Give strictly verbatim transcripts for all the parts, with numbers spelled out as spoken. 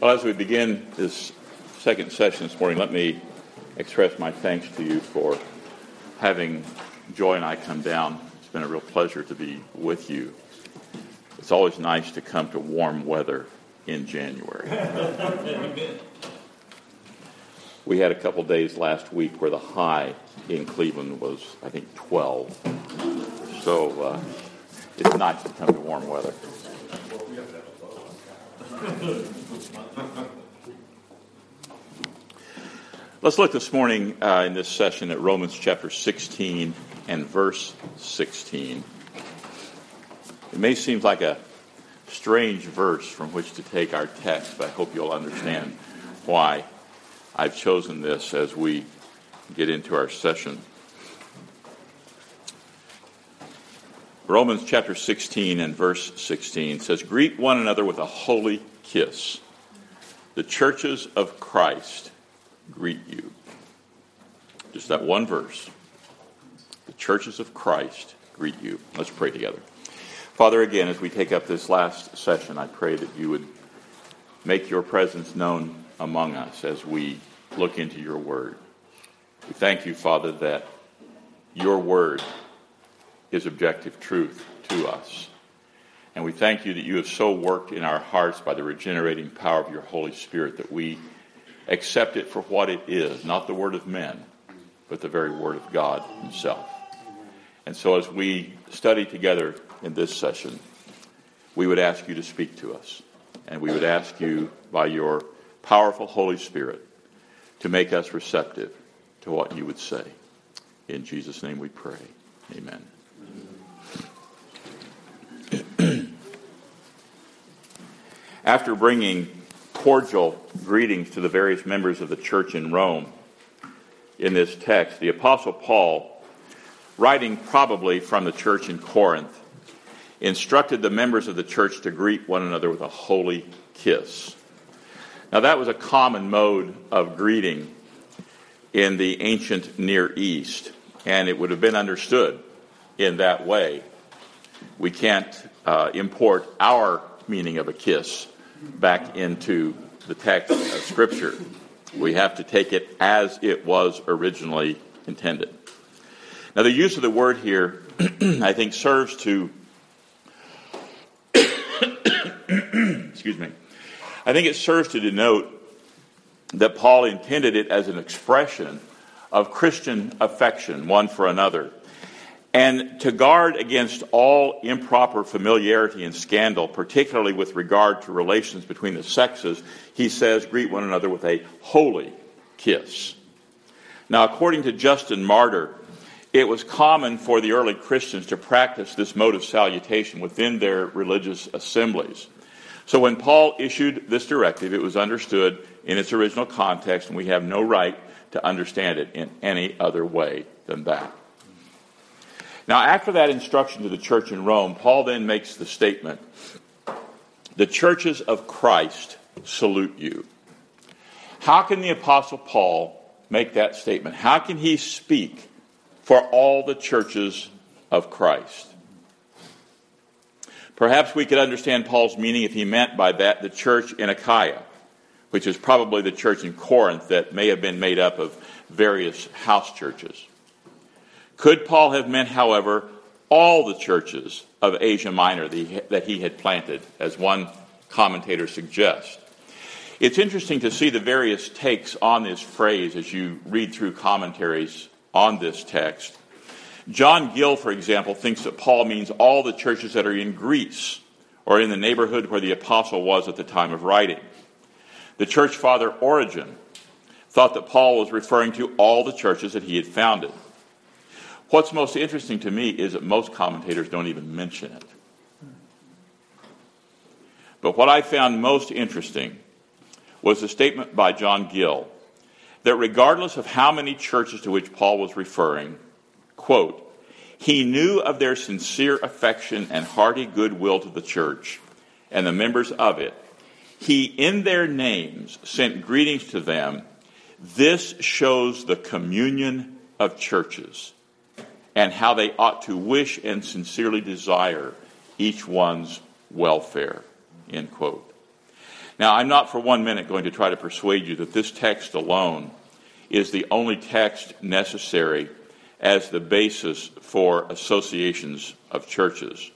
Well, as we begin this second session this morning, let me express my thanks to you for having Joy and I come down. It's been a real pleasure to be with you. It's always nice to come to warm weather in January. We had a couple days last week where the high in Cleveland was, I think, twelve. So uh, it's nice to come to warm weather. Let's look this morning uh, in this session at Romans chapter sixteen and verse sixteen. It may seem like a strange verse from which to take our text, but I hope you'll understand why I've chosen this as we get into our session. Romans chapter sixteen and verse sixteen says, "Greet one another with a holy kiss. The churches of Christ greet you." Just that one verse. The churches of Christ greet you. Let's pray together. Father, again, as we take up this last session, I pray that you would make your presence known among us as we look into your word. We thank you, Father, that your word is objective truth to us. And we thank you that you have so worked in our hearts by the regenerating power of your Holy Spirit that we accept it for what it is, not the word of men, but the very word of God himself. And so as we study together in this session, we would ask you to speak to us. And we would ask you, by your powerful Holy Spirit, to make us receptive to what you would say. In Jesus' name we pray. Amen. After bringing cordial greetings to the various members of the church in Rome in this text, the Apostle Paul, writing probably from the church in Corinth, instructed the members of the church to greet one another with a holy kiss. Now that was a common mode of greeting in the ancient Near East, and it would have been understood in that way. We can't uh, import our meaning of a kiss back into the text of Scripture. We have to take it as it was originally intended. Now, the use of the word here, I think, serves to excuse me. I think it serves to denote that Paul intended it as an expression of Christian affection one for another, and to guard against all improper familiarity and scandal, particularly with regard to relations between the sexes. He says, greet one another with a holy kiss. Now, according to Justin Martyr, it was common for the early Christians to practice this mode of salutation within their religious assemblies. So when Paul issued this directive, it was understood in its original context, and we have no right to understand it in any other way than that. Now, after that instruction to the church in Rome, Paul then makes the statement, "The churches of Christ salute you." How can the Apostle Paul make that statement? How can he speak for all the churches of Christ? Perhaps we could understand Paul's meaning if he meant by that the church in Achaia, which is probably the church in Corinth that may have been made up of various house churches. Could Paul have meant, however, all the churches of Asia Minor that he had planted, as one commentator suggests? It's interesting to see the various takes on this phrase as you read through commentaries on this text. John Gill, for example, thinks that Paul means all the churches that are in Greece or in the neighborhood where the apostle was at the time of writing. The church father Origen thought that Paul was referring to all the churches that he had founded. What's most interesting to me is that most commentators don't even mention it. But what I found most interesting was the statement by John Gill that regardless of how many churches to which Paul was referring, quote, he knew of their sincere affection and hearty goodwill to the church and the members of it. He, in their names, sent greetings to them. This shows the communion of churches and how they ought to wish and sincerely desire each one's welfare, end quote. Now, I'm not for one minute going to try to persuade you that this text alone is the only text necessary as the basis for associations of churches.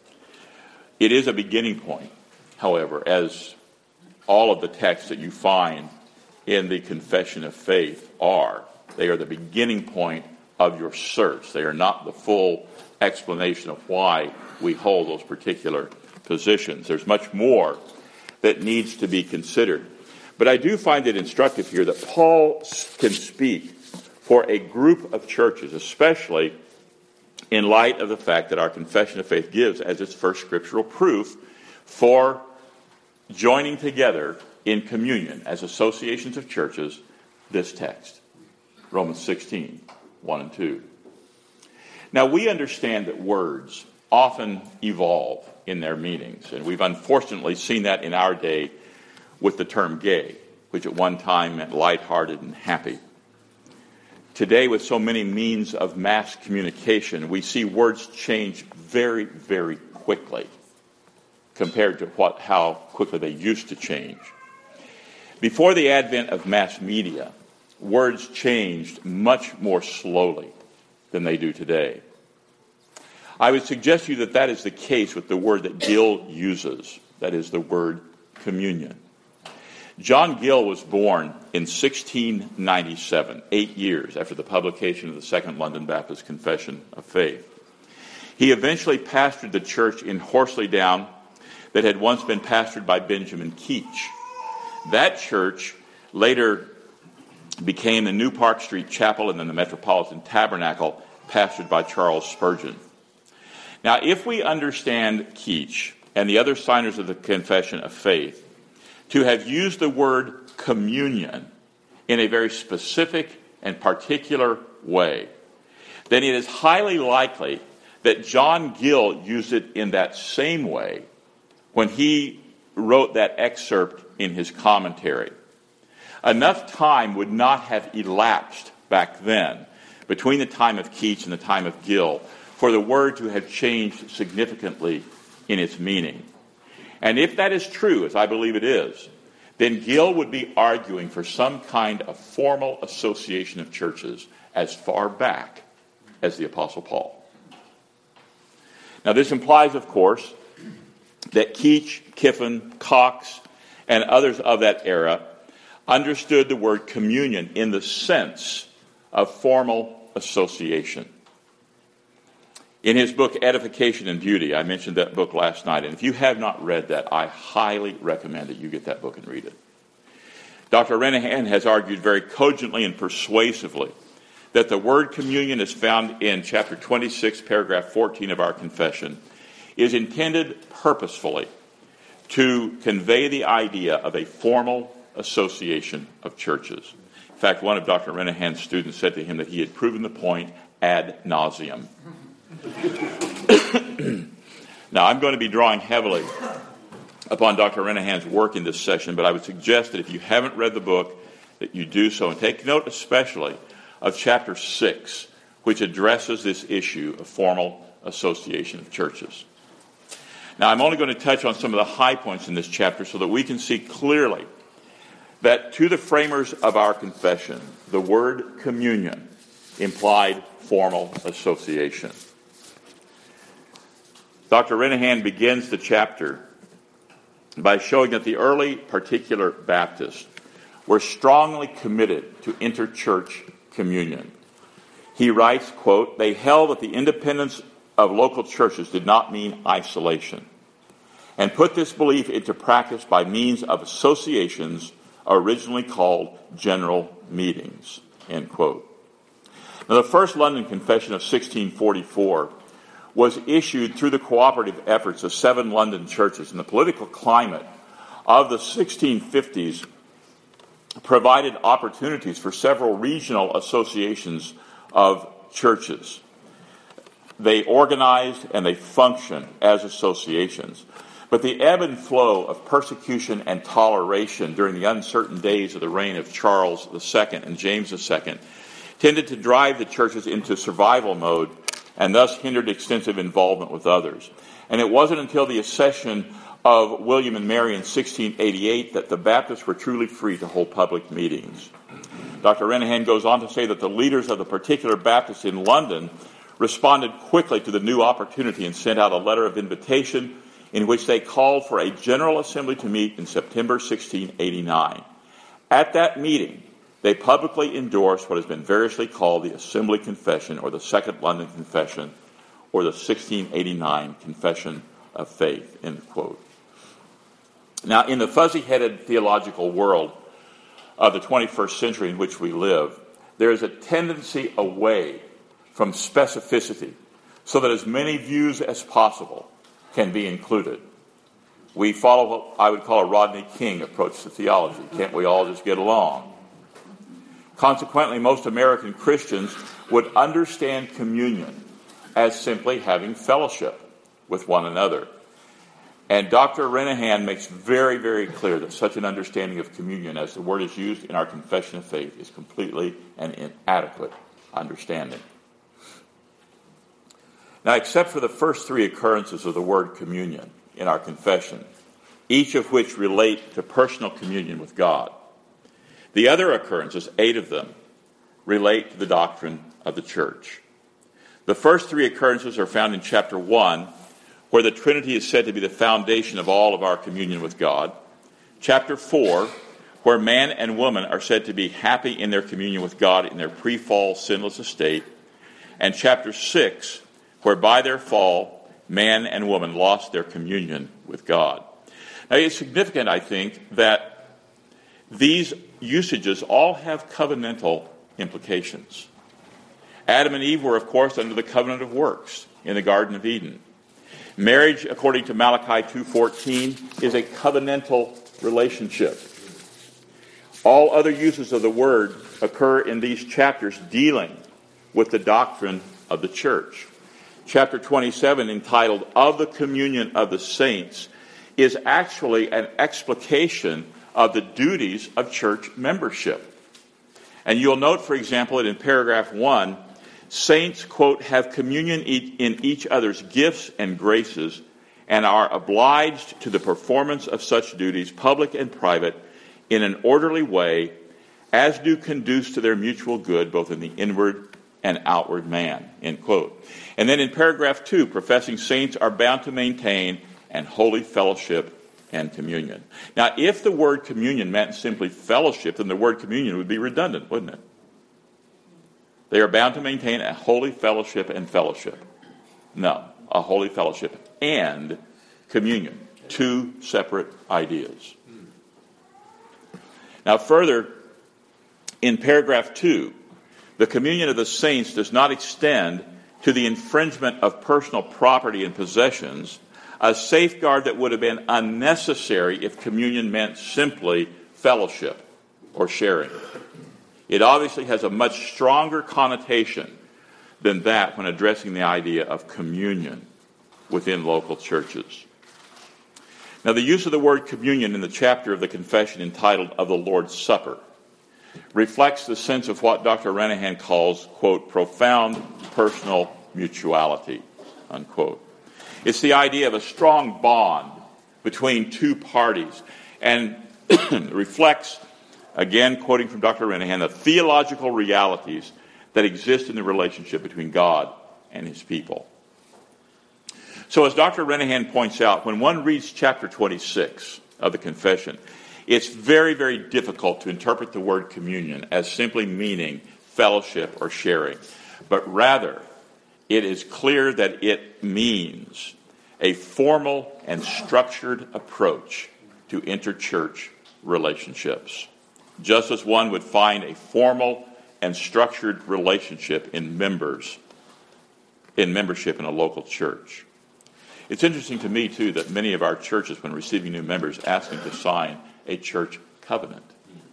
It is a beginning point, however, as all of the texts that you find in the Confession of Faith are. They are the beginning point of your search. They are not the full explanation of why we hold those particular positions. There's much more that needs to be considered. But I do find it instructive here that Paul can speak for a group of churches, especially in light of the fact that our Confession of Faith gives as its first scriptural proof for joining together in communion as associations of churches, this text, Romans sixteen, one and two. Now, we understand that words often evolve in their meanings, and we've unfortunately seen that in our day with the term gay, which at one time meant lighthearted and happy. Today, with so many means of mass communication, we see words change very, very quickly compared to what how quickly they used to change. Before the advent of mass media, words changed much more slowly than they do today. I would suggest to you that that is the case with the word that Gill uses, that is the word communion. John Gill was born in sixteen ninety-seven, eight years after the publication of the Second London Baptist Confession of Faith. He eventually pastored the church in Horsley Down that had once been pastored by Benjamin Keach. That church later became the New Park Street Chapel and then the Metropolitan Tabernacle, pastored by Charles Spurgeon. Now, if we understand Keach and the other signers of the Confession of Faith to have used the word communion in a very specific and particular way, then it is highly likely that John Gill used it in that same way when he wrote that excerpt in his commentary. Enough time would not have elapsed back then between the time of Keach and the time of Gill for the word to have changed significantly in its meaning. And if that is true, as I believe it is, then Gill would be arguing for some kind of formal association of churches as far back as the Apostle Paul. Now, this implies, of course, that Keach, Kiffin, Cox, and others of that era understood the word communion in the sense of formal association. In his book, Edification and Beauty, I mentioned that book last night, and if you have not read that, I highly recommend that you get that book and read it. Doctor Renihan has argued very cogently and persuasively that the word communion is found in chapter twenty-six, paragraph fourteen of our confession, is intended purposefully to convey the idea of a formal association of churches. In fact, one of Doctor Renihan's students said to him that he had proven the point ad nauseum. Now, I'm going to be drawing heavily upon Doctor Renihan's work in this session, but I would suggest that if you haven't read the book, that you do so, and take note especially of chapter six, which addresses this issue of formal association of churches. Now, I'm only going to touch on some of the high points in this chapter so that we can see clearly that to the framers of our confession, the word communion implied formal association. Doctor Renihan begins the chapter by showing that the early particular Baptists were strongly committed to interchurch communion. He writes, quote, "They held that the independence of local churches did not mean isolation, and put this belief into practice by means of associations originally called general meetings," end quote. Now, the First London Confession of sixteen forty-four was issued through the cooperative efforts of seven London churches, and the political climate of the sixteen fifties provided opportunities for several regional associations of churches. They organized and they functioned as associations. But the ebb and flow of persecution and toleration during the uncertain days of the reign of Charles the Second and James the Second tended to drive the churches into survival mode and thus hindered extensive involvement with others. And it wasn't until the accession of William and Mary in sixteen eighty-eight that the Baptists were truly free to hold public meetings. Doctor Renihan goes on to say that the leaders of the particular Baptists in London responded quickly to the new opportunity and sent out a letter of invitation in which they called for a general assembly to meet in September sixteen eighty-nine. At that meeting, they publicly endorsed what has been variously called the Assembly Confession, or the Second London Confession, or the sixteen eighty-nine Confession of Faith, end quote. Now, in the fuzzy-headed theological world of the twenty-first century in which we live, there is a tendency away from specificity so that as many views as possible can be included. We follow what I would call a Rodney King approach to theology. Can't we all just get along? Consequently, most American Christians would understand communion as simply having fellowship with one another. And Doctor Renihan makes very, very clear that such an understanding of communion, as the word is used in our confession of faith, is completely an inadequate understanding. Now, except for the first three occurrences of the word communion in our confession, each of which relate to personal communion with God, the other occurrences, eight of them, relate to the doctrine of the church. The first three occurrences are found in chapter one, where the Trinity is said to be the foundation of all of our communion with God. Chapter four, where man and woman are said to be happy in their communion with God in their pre-fall sinless estate. And chapter six, where by their fall, man and woman lost their communion with God. Now, it's significant, I think, that these usages all have covenantal implications. Adam and Eve were, of course, under the covenant of works in the Garden of Eden. Marriage, according to Malachi two fourteen, is a covenantal relationship. All other uses of the word occur in these chapters dealing with the doctrine of the church. Chapter twenty-seven, entitled Of the Communion of the Saints, is actually an explication of the duties of church membership. And you'll note, for example, that in paragraph one, saints, quote, have communion in each other's gifts and graces and are obliged to the performance of such duties, public and private, in an orderly way, as do conduce to their mutual good, both in the inward and outward man, end quote. And then in paragraph two, professing saints are bound to maintain an holy fellowship and communion. Now, if the word communion meant simply fellowship, then the word communion would be redundant, wouldn't it? They are bound to maintain a holy fellowship and fellowship. No, a holy fellowship and communion. Two separate ideas. Now, further, in paragraph two, the communion of the saints does not extend to the infringement of personal property and possessions, a safeguard that would have been unnecessary if communion meant simply fellowship or sharing. It obviously has a much stronger connotation than that when addressing the idea of communion within local churches. Now, the use of the word communion in the chapter of the confession entitled Of the Lord's Supper reflects the sense of what Doctor Renihan calls, quote, profound personal mutuality, unquote. It's the idea of a strong bond between two parties and reflects, again, quoting from Doctor Renihan, the theological realities that exist in the relationship between God and his people. So as Doctor Renihan points out, when one reads chapter twenty-six of the confession, it's very, very difficult to interpret the word communion as simply meaning fellowship or sharing, but rather it is clear that it means a formal and structured approach to interchurch relationships, just as one would find a formal and structured relationship in members, in membership in a local church. It's interesting to me, too, that many of our churches, when receiving new members, ask them to sign a church covenant.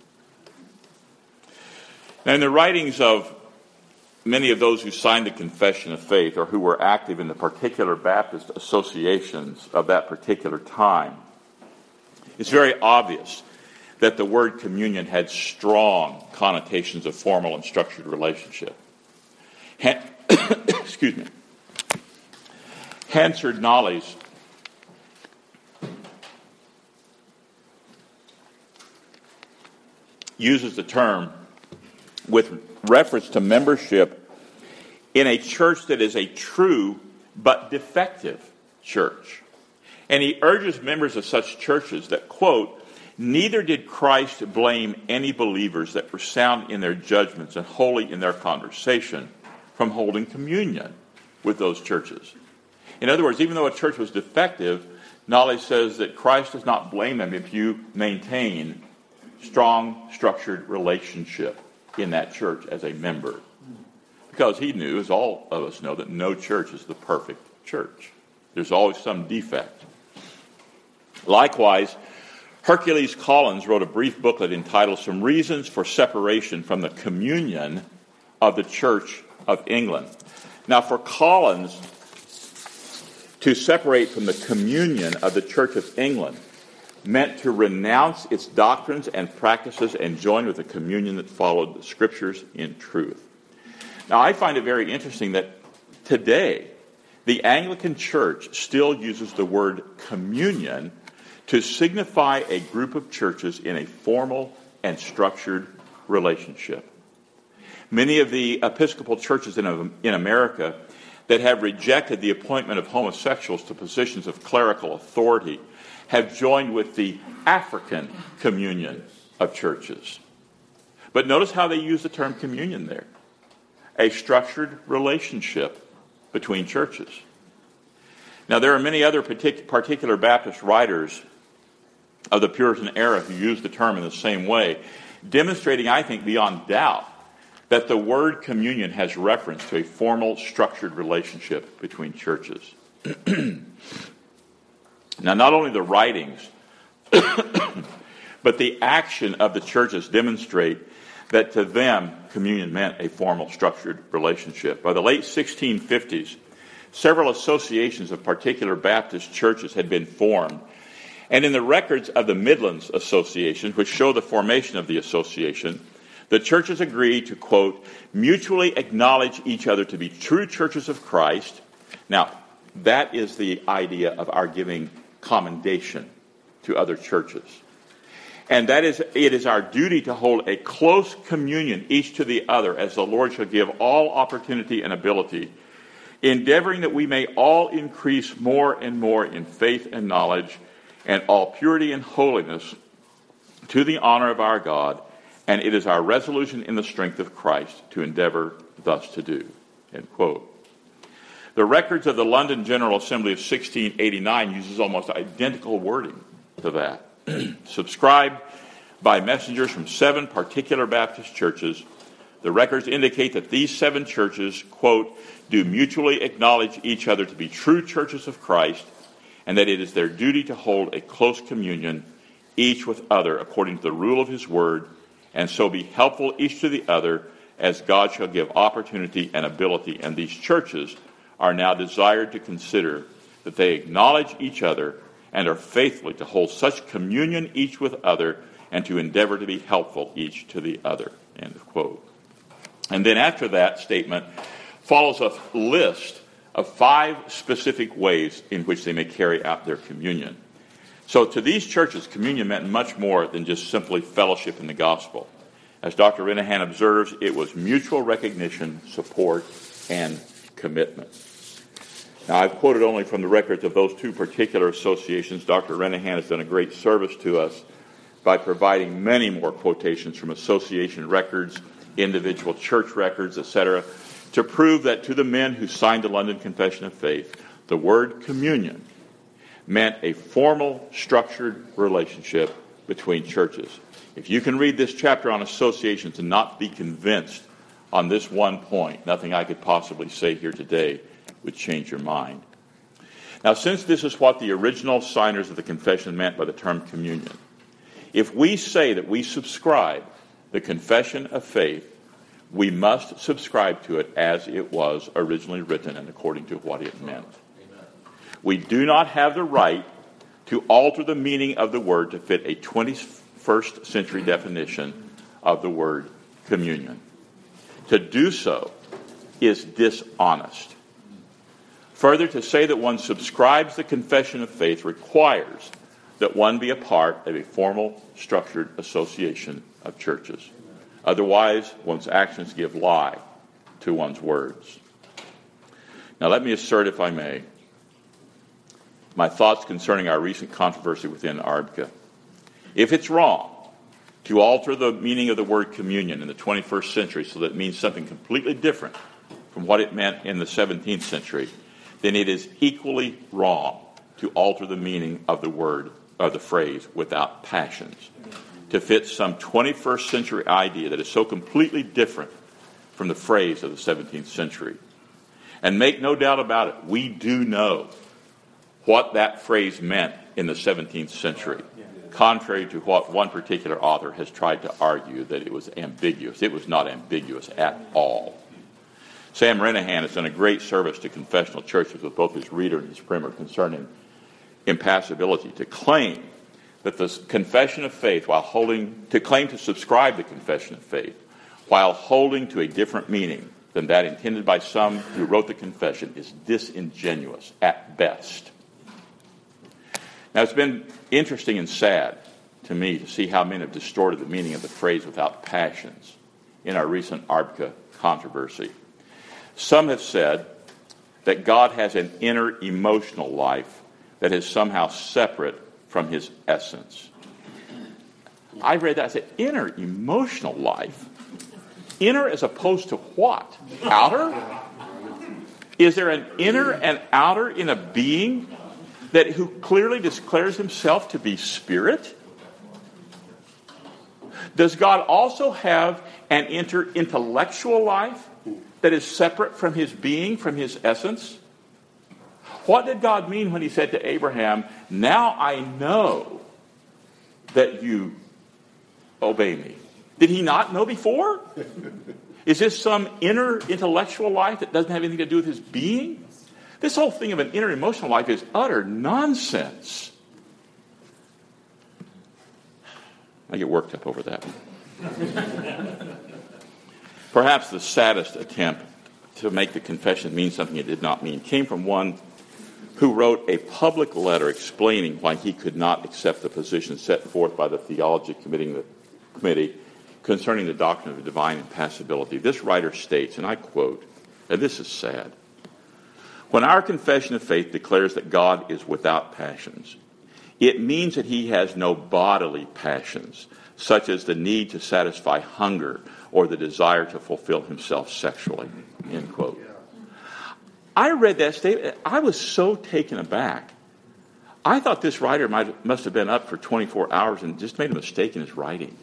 Now, in the writings of many of those who signed the Confession of Faith or who were active in the particular Baptist associations of that particular time, it's very obvious that the word communion had strong connotations of formal and structured relationship. Excuse me. Hansard Knollys uses the term with reference to membership in a church that is a true but defective church. And he urges members of such churches that, quote, neither did Christ blame any believers that were sound in their judgments and holy in their conversation from holding communion with those churches. In other words, even though a church was defective, Knollys says that Christ does not blame them if you maintain strong, structured relationship in that church as a member. Because he knew, as all of us know, that no church is the perfect church. There's always some defect. Likewise, Hercules Collins wrote a brief booklet entitled Some Reasons for Separation from the Communion of the Church of England. Now, for Collins to separate from the communion of the Church of England meant to renounce its doctrines and practices and join with the communion that followed the Scriptures in truth. Now, I find it very interesting that today the Anglican Church still uses the word communion to signify a group of churches in a formal and structured relationship. Many of the Episcopal churches in, in America that have rejected the appointment of homosexuals to positions of clerical authority have joined with the African communion of churches. But notice how they use the term communion there. A structured relationship between churches. Now, there are many other partic- particular Baptist writers of the Puritan era who use the term in the same way, demonstrating, I think, beyond doubt, that the word communion has reference to a formal, structured relationship between churches. Now, not only the writings, but the action of the churches demonstrate that to them, communion meant a formal, structured relationship. By the late sixteen fifties, several associations of particular Baptist churches had been formed. And in the records of the Midlands Association, which show the formation of the association, the churches agreed to, quote, mutually acknowledge each other to be true churches of Christ. Now, that is the idea of our giving commendation to other churches. And that is, it is our duty to hold a close communion each to the other as the Lord shall give all opportunity and ability, endeavoring that we may all increase more and more in faith and knowledge and all purity and holiness to the honor of our God, and it is our resolution in the strength of Christ to endeavor thus to do. End quote. The records of the London General Assembly of sixteen eighty-nine uses almost identical wording to that. Subscribed by messengers from seven particular Baptist churches, the records indicate that these seven churches, quote, do mutually acknowledge each other to be true churches of Christ, and that it is their duty to hold a close communion, each with other, according to the rule of his word, and so be helpful each to the other, as God shall give opportunity and ability. And these churches are now desired to consider that they acknowledge each other and are faithfully to hold such communion each with other, and to endeavor to be helpful each to the other. End of quote. And then after that statement follows a list of five specific ways in which they may carry out their communion. So to these churches, communion meant much more than just simply fellowship in the gospel. As Doctor Renahan observes, it was mutual recognition, support, and commitment. Now, I've quoted only from the records of those two particular associations. Doctor Renahan has done a great service to us by providing many more quotations from association records, individual church records, et cetera, to prove that to the men who signed the London Confession of Faith, the word communion meant a formal, structured relationship between churches. If you can read this chapter on associations and not be convinced on this one point, nothing I could possibly say here today would change your mind. Now, since this is what the original signers of the confession meant by the term communion, if we say that we subscribe the confession of faith, we must subscribe to it as it was originally written and according to what it meant. Amen. We do not have the right to alter the meaning of the word to fit a twenty-first century definition of the word communion. To do so is dishonest. Further, to say that one subscribes the confession of faith requires that one be a part of a formal, structured association of churches. Otherwise, one's actions give lie to one's words. Now, let me assert, if I may, my thoughts concerning our recent controversy within A R B C A. If it's wrong to alter the meaning of the word communion in the twenty-first century so that it means something completely different from what it meant in the seventeenth century, then it is equally wrong to alter the meaning of the word or the phrase without passions to fit some twenty-first century idea that is so completely different from the phrase of the seventeenth century. And make no doubt about it, we do know what that phrase meant in the seventeenth century, contrary to what one particular author has tried to argue that it was ambiguous. It was not ambiguous at all. Sam Renahan has done a great service to confessional churches with both his reader and his primer concerning impassibility. To claim that the confession of faith, while holding, to claim to subscribe the confession of faith, while holding to a different meaning than that intended by some who wrote the confession, is disingenuous at best. Now, it's been interesting and sad to me to see how men have distorted the meaning of the phrase without passions in our recent A R B C A controversy. Some have said that God has an inner emotional life that is somehow separate from his essence. I read that. I said, inner emotional life? Inner as opposed to what? Outer? Is there an inner and outer in a being that who clearly declares himself to be spirit? Does God also have an inter-intellectual life that is separate from his being, from his essence? What did God mean when he said to Abraham, now I know that you obey me? Did he not know before? Is this some inner intellectual life that doesn't have anything to do with his being? This whole thing of an inner emotional life is utter nonsense. I get worked up over that. Perhaps the saddest attempt to make the confession mean something it did not mean came from one who wrote a public letter explaining why he could not accept the position set forth by the Theology Committee concerning the doctrine of divine impassibility. This writer states, and I quote, and this is sad, when our confession of faith declares that God is without passions, it means that he has no bodily passions, such as the need to satisfy hunger or the desire to fulfill himself sexually, end quote. I read that statement. I was so taken aback. I thought this writer might, must have been up for twenty-four hours and just made a mistake in his writing.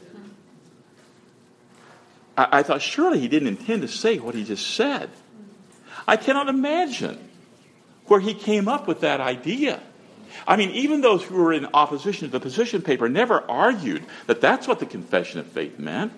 I, I thought, surely he didn't intend to say what he just said. I cannot imagine where he came up with that idea. I mean, even those who were in opposition to the position paper never argued that that's what the confession of faith meant.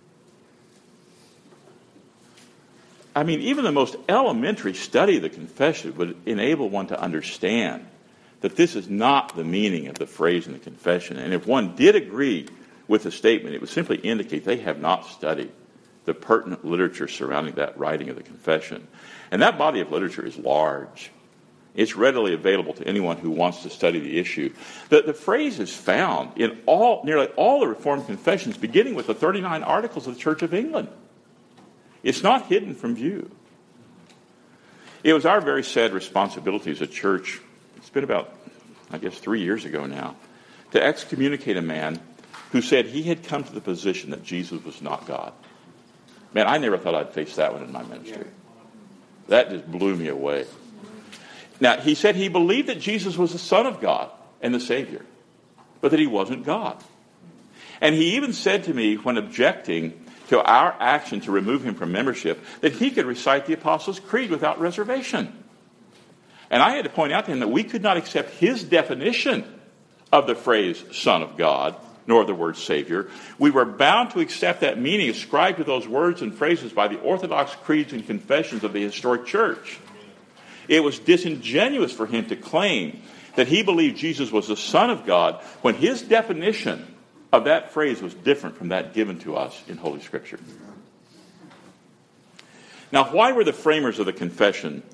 I mean, even the most elementary study of the confession would enable one to understand that this is not the meaning of the phrase in the confession. And if one did agree with the statement, it would simply indicate they have not studied the pertinent literature surrounding that writing of the confession. And that body of literature is large. It's readily available to anyone who wants to study the issue. The, the phrase is found in all, nearly all the Reformed confessions, beginning with the thirty-nine Articles of the Church of England. It's not hidden from view. It was our very sad responsibility as a church, it's been about, I guess, three years ago now, to excommunicate a man who said he had come to the position that Jesus was not God. Man, I never thought I'd face that one in my ministry. That just blew me away. Now, he said he believed that Jesus was the Son of God and the Savior, but that he wasn't God. And he even said to me, when objecting to our action to remove him from membership, that he could recite the Apostles' Creed without reservation. And I had to point out to him that we could not accept his definition of the phrase Son of God, nor the word Savior. We were bound to accept that meaning ascribed to those words and phrases by the Orthodox creeds and confessions of the historic church. It was disingenuous for him to claim that he believed Jesus was the Son of God when his definition of that phrase was different from that given to us in Holy Scripture. Now, why were the framers of the confession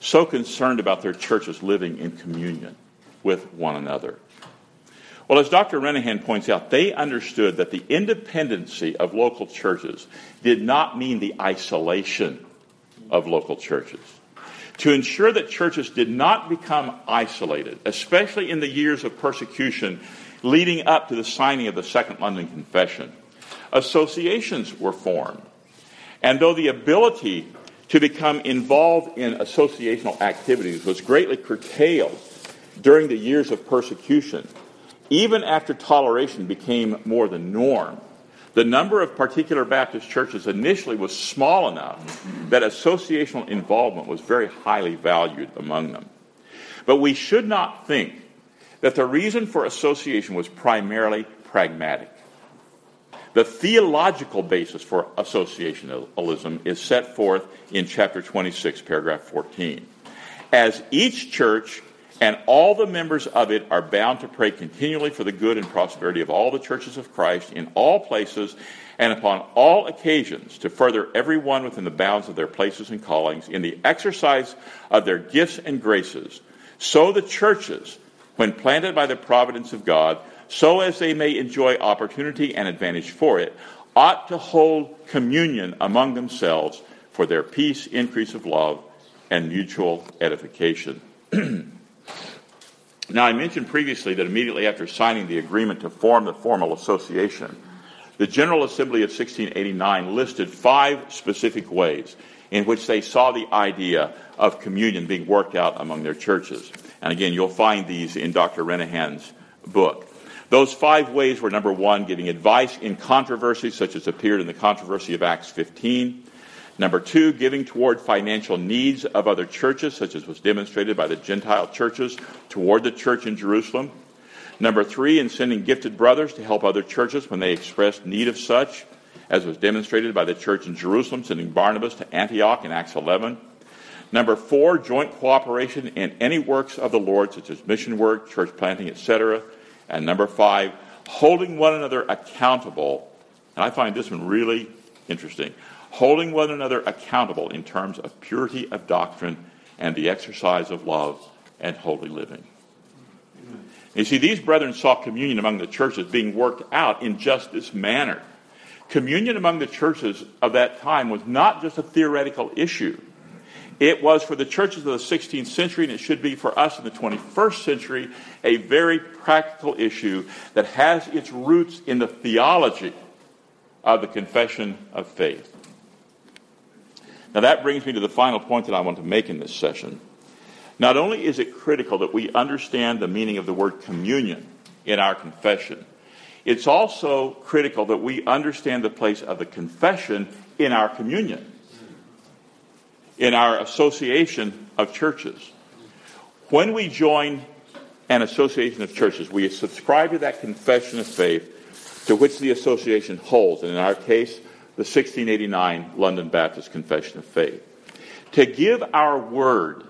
so concerned about their churches living in communion with one another? Well, as Doctor Renihan points out, they understood that the independency of local churches did not mean the isolation of local churches. To ensure that churches did not become isolated, especially in the years of persecution leading up to the signing of the Second London Confession, associations were formed. And though the ability to become involved in associational activities was greatly curtailed during the years of persecution, even after toleration became more the norm, the number of particular Baptist churches initially was small enough that associational involvement was very highly valued among them. But we should not think that the reason for association was primarily pragmatic. The theological basis for associationalism is set forth in chapter twenty-six, paragraph fourteen. As each church and all the members of it are bound to pray continually for the good and prosperity of all the churches of Christ in all places and upon all occasions, to further everyone within the bounds of their places and callings in the exercise of their gifts and graces, so the churches, when planted by the providence of God, so as they may enjoy opportunity and advantage for it, ought to hold communion among themselves for their peace, increase of love, and mutual edification. Now, I mentioned previously that immediately after signing the agreement to form the formal association, the General Assembly of sixteen eighty-nine listed five specific ways in which they saw the idea of communion being worked out among their churches. And again, you'll find these in Doctor Renihan's book. Those five ways were, number one, giving advice in controversies such as appeared in the controversy of Acts fifteen. Number two, giving toward financial needs of other churches, such as was demonstrated by the Gentile churches toward the church in Jerusalem. Number three, in sending gifted brothers to help other churches when they expressed need of such, as was demonstrated by the church in Jerusalem, sending Barnabas to Antioch in Acts eleven. Number four, joint cooperation in any works of the Lord, such as mission work, church planting, et cetera. And number five, holding one another accountable. And I find this one really interesting. Holding one another accountable in terms of purity of doctrine and the exercise of love and holy living. You see, these brethren saw communion among the churches being worked out in just this manner. Communion among the churches of that time was not just a theoretical issue. It was for the churches of the sixteenth century, and it should be for us in the twenty-first century, a very practical issue that has its roots in the theology of the confession of faith. Now that brings me to the final point that I want to make in this session. Not only is it critical that we understand the meaning of the word communion in our confession, it's also critical that we understand the place of the confession in our communion, in our association of churches. When we join an association of churches, we subscribe to that confession of faith to which the association holds, and in our case, the sixteen eighty-nine London Baptist Confession of Faith. To give our word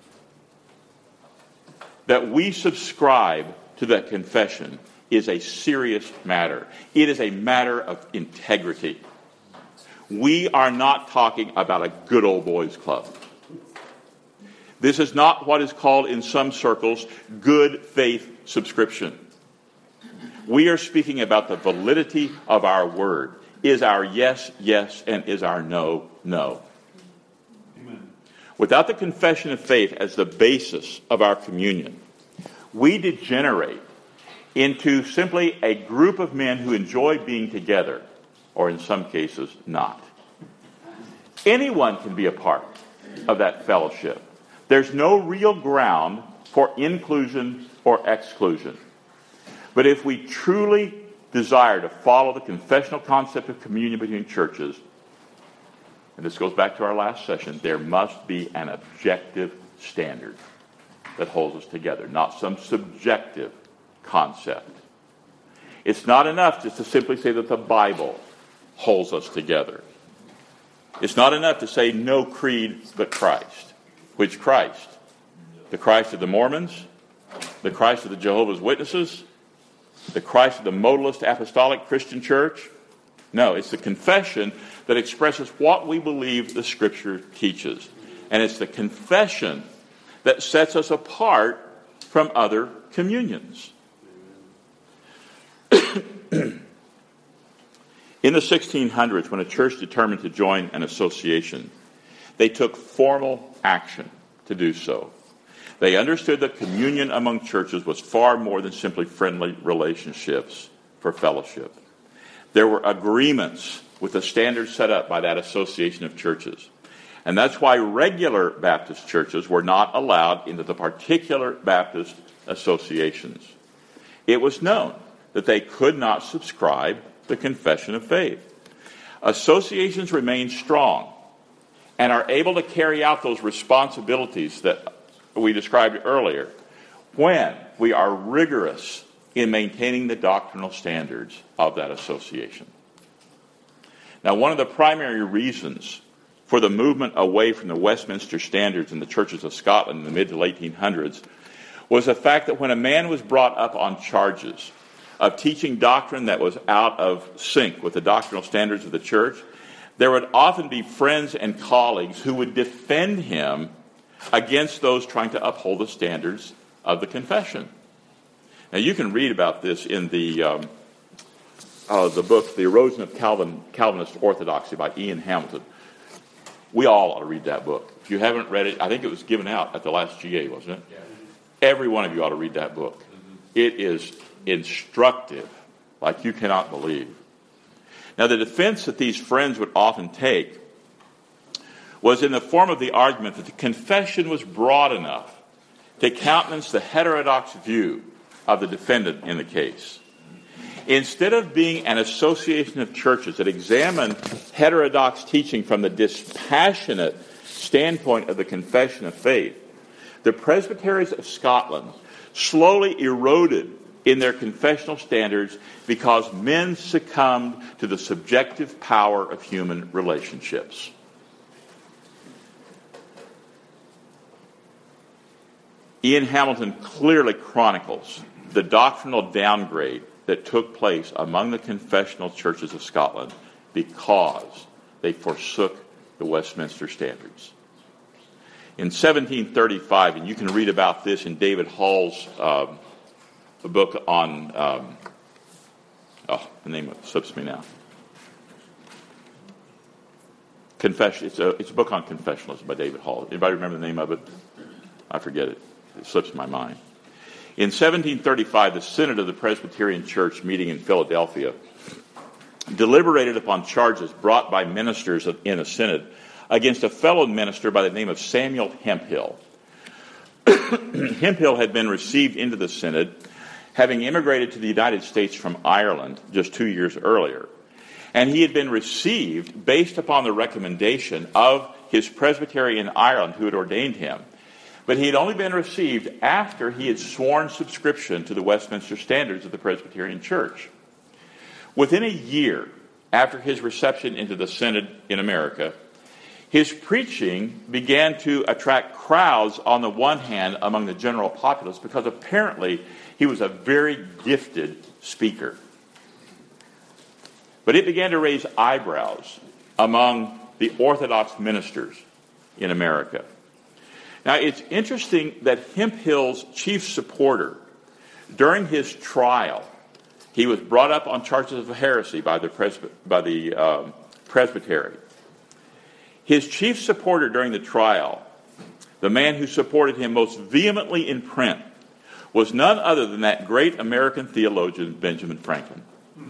that we subscribe to that confession is a serious matter. It is a matter of integrity. We are not talking about a good old boys club. This is not what is called in some circles good faith subscription. We are speaking about the validity of our word. Is our yes, yes, and is our no, no. Amen. Without the confession of faith as the basis of our communion, we degenerate into simply a group of men who enjoy being together, or in some cases, not. Anyone can be a part of that fellowship. There's no real ground for inclusion or exclusion. But if we truly desire to follow the confessional concept of communion between churches, and this goes back to our last session, there must be an objective standard that holds us together, not some subjective concept. It's not enough just to simply say that the Bible holds us together. It's not enough to say no creed but Christ. Which Christ? The Christ of the Mormons? The Christ of the Jehovah's Witnesses? The Christ of the modalist apostolic Christian church? No, it's the confession that expresses what we believe the Scripture teaches. And it's the confession that sets us apart from other communions. In the sixteen hundreds, when a church determined to join an association, they took formal action to do so. They understood that communion among churches was far more than simply friendly relationships for fellowship. There were agreements with the standards set up by that association of churches. And that's why regular Baptist churches were not allowed into the particular Baptist associations. It was known that they could not subscribe the confession of faith. Associations remain strong and are able to carry out those responsibilities that we described earlier when we are rigorous in maintaining the doctrinal standards of that association. Now, one of the primary reasons for the movement away from the Westminster standards in the churches of Scotland in the mid to eighteen hundreds was the fact that when a man was brought up on charges of teaching doctrine that was out of sync with the doctrinal standards of the church, there would often be friends and colleagues who would defend him against those trying to uphold the standards of the confession. Now, you can read about this in the um, uh, the book, The Erosion of Calvin, Calvinist Orthodoxy by Ian Hamilton. We all ought to read that book. If you haven't read it, I think it was given out at the last G A, wasn't it? Yeah. Every one of you ought to read that book. Mm-hmm. It is instructive, like you cannot believe. Now, the defense that these friends would often take was in the form of the argument that the confession was broad enough to countenance the heterodox view of the defendant in the case. Instead of being an association of churches that examined heterodox teaching from the dispassionate standpoint of the confession of faith, the presbyteries of Scotland slowly eroded in their confessional standards because men succumbed to the subjective power of human relationships. Ian Hamilton clearly chronicles the doctrinal downgrade that took place among the confessional churches of Scotland because they forsook the Westminster standards. In seventeen thirty-five, and you can read about this in David Hall's um, book on, um, oh, the name of it slips me now. Confession. It's a, it's a book on confessionalism by David Hall. Anybody remember the name of it? I forget it. It slips my mind. In seventeen thirty-five, the Synod of the Presbyterian Church, meeting in Philadelphia, deliberated upon charges brought by ministers in a synod against a fellow minister by the name of Samuel Hemphill. Hemphill had been received into the synod, having immigrated to the United States from Ireland just two years earlier. And he had been received based upon the recommendation of his presbytery in Ireland who had ordained him. But he had only been received after he had sworn subscription to the Westminster standards of the Presbyterian Church. Within a year after his reception into the Synod in America, his preaching began to attract crowds on the one hand among the general populace because apparently he was a very gifted speaker. But it began to raise eyebrows among the Orthodox ministers in America. Now, it's interesting that Hemphill's chief supporter, during his trial, he was brought up on charges of heresy by the, presby- by the um, presbytery. His chief supporter during the trial, the man who supported him most vehemently in print, was none other than that great American theologian, Benjamin Franklin.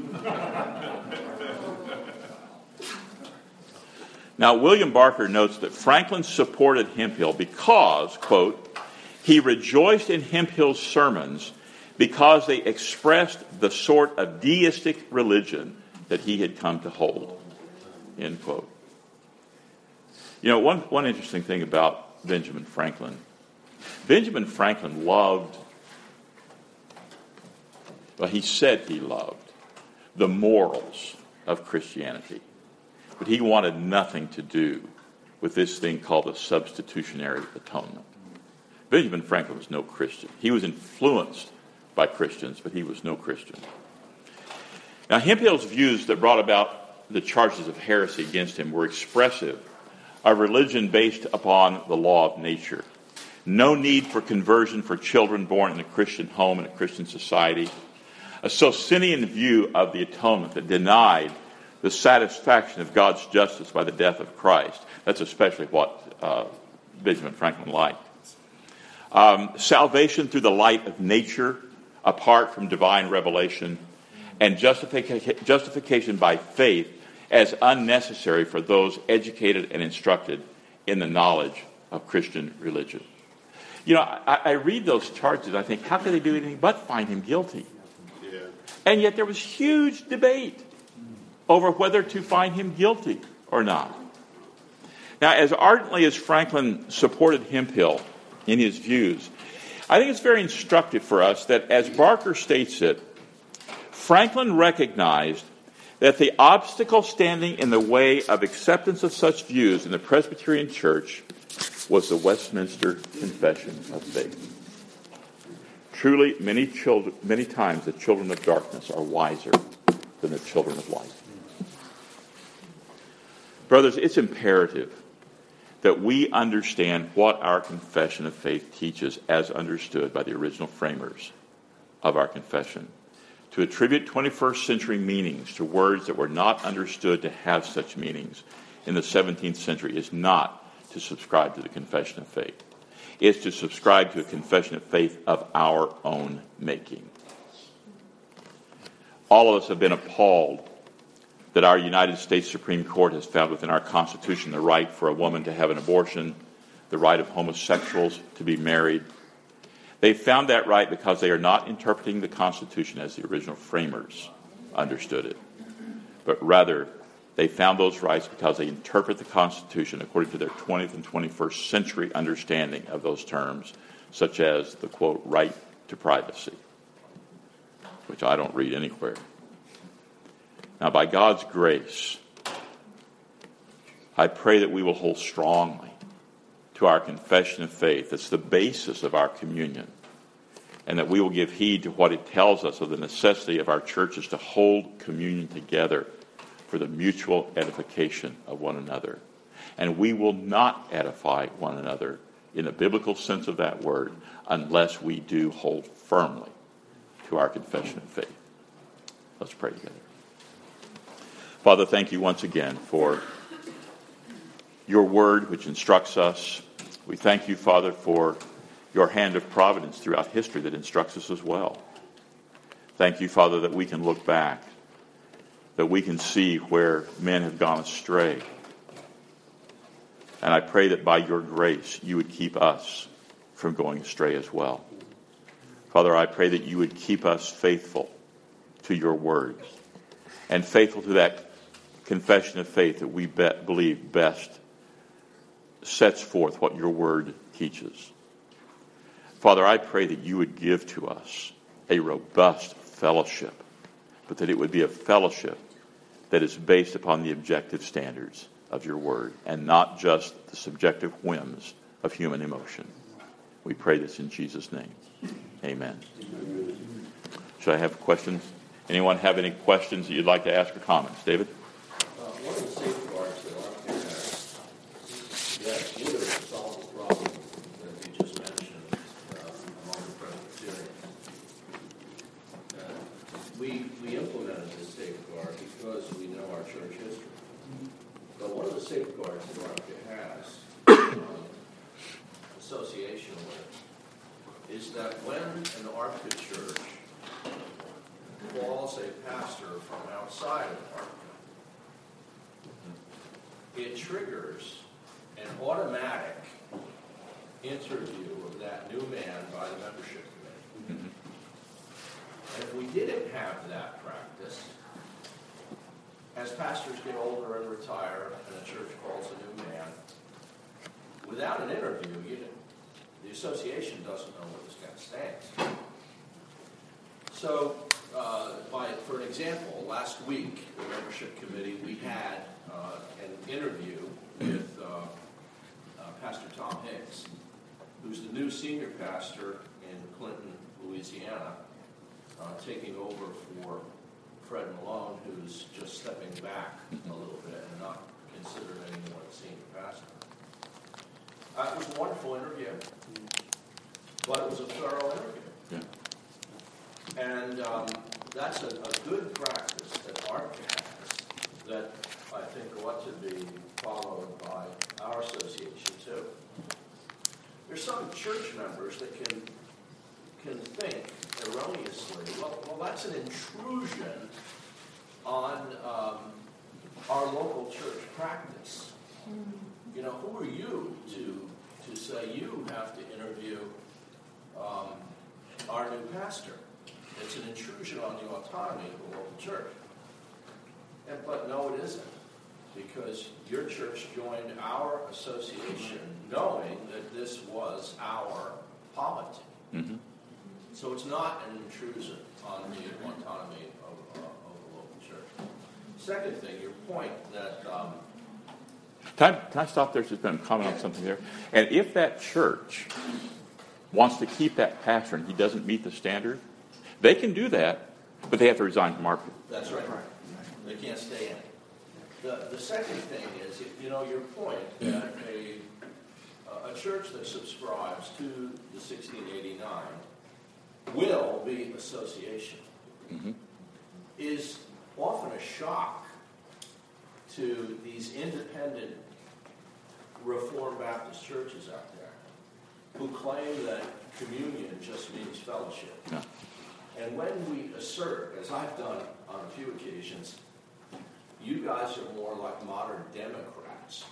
Now, William Barker notes that Franklin supported Hemphill because, quote, he rejoiced in Hemphill's sermons because they expressed the sort of deistic religion that he had come to hold, end quote. You know, one, one interesting thing about Benjamin Franklin, Benjamin Franklin loved, well, he said he loved the morals of Christianity. But he wanted nothing to do with this thing called the substitutionary atonement. Benjamin Franklin was no Christian. He was influenced by Christians, but he was no Christian. Now, Hemphill's views that brought about the charges of heresy against him were expressive a religion based upon the law of nature. No need for conversion for children born in a Christian home and a Christian society. A Socinian view of the atonement that denied the satisfaction of God's justice by the death of Christ. That's especially what uh, Benjamin Franklin liked. Um, salvation through the light of nature, apart from divine revelation, and justification, justification by faith as unnecessary for those educated and instructed in the knowledge of Christian religion. You know, I, I read those charges, I think, how could they do anything but find him guilty? Yeah. And yet there was huge debate over whether to find him guilty or not. Now, as ardently as Franklin supported Hemphill in his views, I think it's very instructive for us that, as Barker states it, Franklin recognized that the obstacle standing in the way of acceptance of such views in the Presbyterian Church was the Westminster Confession of Faith. Truly, many children, many times the children of darkness are wiser than the children of light. Brothers, it's imperative that we understand what our confession of faith teaches as understood by the original framers of our confession. To attribute twenty-first century meanings to words that were not understood to have such meanings in the seventeenth century is not to subscribe to the confession of faith. It's to subscribe to a confession of faith of our own making. All of us have been appalled that our United States Supreme Court has found within our Constitution the right for a woman to have an abortion, the right of homosexuals to be married. They found that right because they are not interpreting the Constitution as the original framers understood it, but rather they found those rights because they interpret the Constitution according to their twentieth and twenty-first century understanding of those terms, such as the, quote, right to privacy, which I don't read anywhere. Now, by God's grace, I pray that we will hold strongly to our confession of faith. That's the basis of our communion. And that we will give heed to what it tells us of the necessity of our churches to hold communion together for the mutual edification of one another. And we will not edify one another in the biblical sense of that word unless we do hold firmly to our confession of faith. Let's pray together. Father, thank you once again for your word which instructs us. We thank you, Father, for your hand of providence throughout history that instructs us as well. Thank you, Father, that we can look back, that we can see where men have gone astray. And I pray that by your grace you would keep us from going astray as well. Father, I pray that you would keep us faithful to your word and faithful to that confession of faith that we be- believe best sets forth what your word teaches. Father, I pray that you would give to us a robust fellowship, but that it would be a fellowship that is based upon the objective standards of your word and not just the subjective whims of human emotion. We pray this in Jesus' name. Amen. Should I have questions? Anyone have any questions that you'd like to ask or comments? David? Uh, one of the safeguards that our care has that would have solved the problem that you just mentioned uh, among the Presbyterians. Uh, we, we implemented this safeguard because we know our church history. But one of the safeguards that our care has um, association with is that when an A R C A church calls a pastor from outside of A R C A, it triggers an automatic interview of that new man by the membership committee. Mm-hmm. And if we didn't have that practice, as pastors get older and retire and a church calls a new man, without an interview, you know, the association doesn't know where this guy stands. So, uh, by, for an example, last week, the membership committee, we had uh, an interview with uh, uh, Pastor Tom Hicks, who's the new senior pastor in Clinton, Louisiana, uh, taking over for Fred Malone, who's just stepping back a little bit and not considered anymore the senior pastor. Uh, it was a wonderful interview, but it was a thorough interview. Yeah. And um, that's a, a good practice that ARC has that I think ought to be followed by our association too. There's some church members that can can think erroneously, well, well that's an intrusion on um, our local church practice. You know, who are you to to say you have to interview um, our new pastor? It's an intrusion on the autonomy of the local church. And, but no, it isn't, because your church joined our association knowing that this was our polity. Mm-hmm. So it's not an intrusion on the autonomy of, uh, of the local church. Second thing, your point that... Um, Can I, can I stop there? Just been comment on something there. And if that church wants to keep that pastor and he doesn't meet the standard, they can do that, but they have to resign from our group. That's right. They can't stay in. The the second thing is, you know, your point that a a church that subscribes to the sixteen eighty-nine will be association mm-hmm. is often a shock to these independent Reformed Baptist churches out there who claim that communion just means fellowship. Yeah. And when we assert, as I've done on a few occasions, you guys are more like modern Democrats